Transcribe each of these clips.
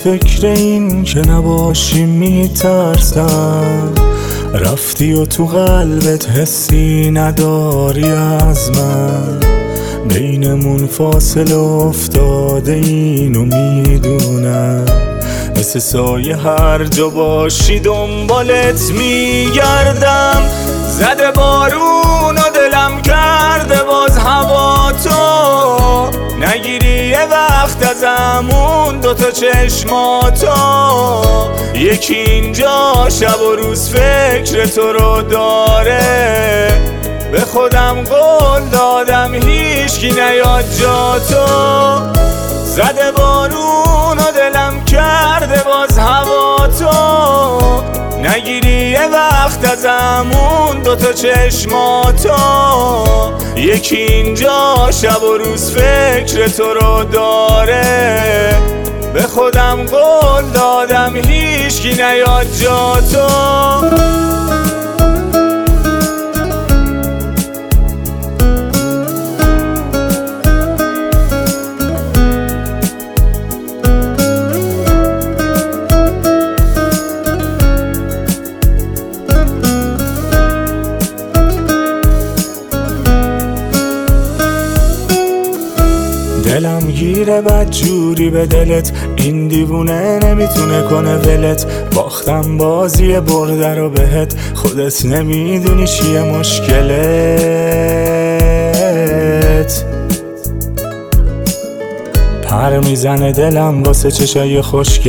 فکر این که نباشی میترسم، رفتی و تو قلبت حسی نداری از من، بینمون فاصله افتاده اینو میدونم، مثل سایه هر جا باشی دنبالت میگردم. زده بارون و دلم کرده باز هوا تو، نگیری یه وقت ازمون دوتا چشماتو، یکی اینجا شب و روز فکر تو رو داره، به خودم قول دادم هیچکی نیاد جا تو. زده بارون و دلم کرده باز هوا تو، نگیری یه وقت ازمون دوتا چشماتو، یکی اینجا شب و روز فکر تو رو داره، به خودم قول دادم هیچکی نیاد جا تو. دلم گیره بدجوری به دلت، این دیوونه نمیتونه کنه ولت، باختم بازی برده رو بهت، خودت نمیدونی چیه مشکلت. پر میزنه دلم واسه چشای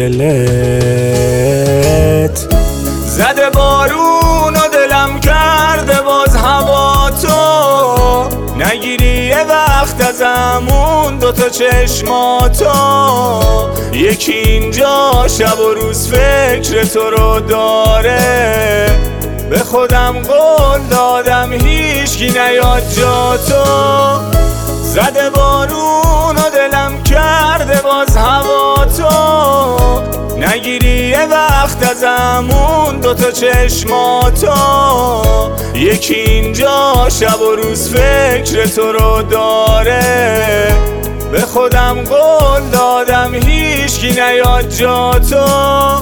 خوشگلت. زده بارون و دلم کرده باز هوا تو، نگیری یه وقت ازمون دوتا چشماتو، یکی اینجا شب و روز فکر تو رو داره، به خودم قول دادم هیچکی نیاد جا تو. زده بارون و دلم کرده باز هوا تو، نگیری یه وقت ازمون دوتا چشماتو، یکی اینجا شب و روز فکر تو رو داره، به خودم قول دادم هیچکی نیاد جا تو.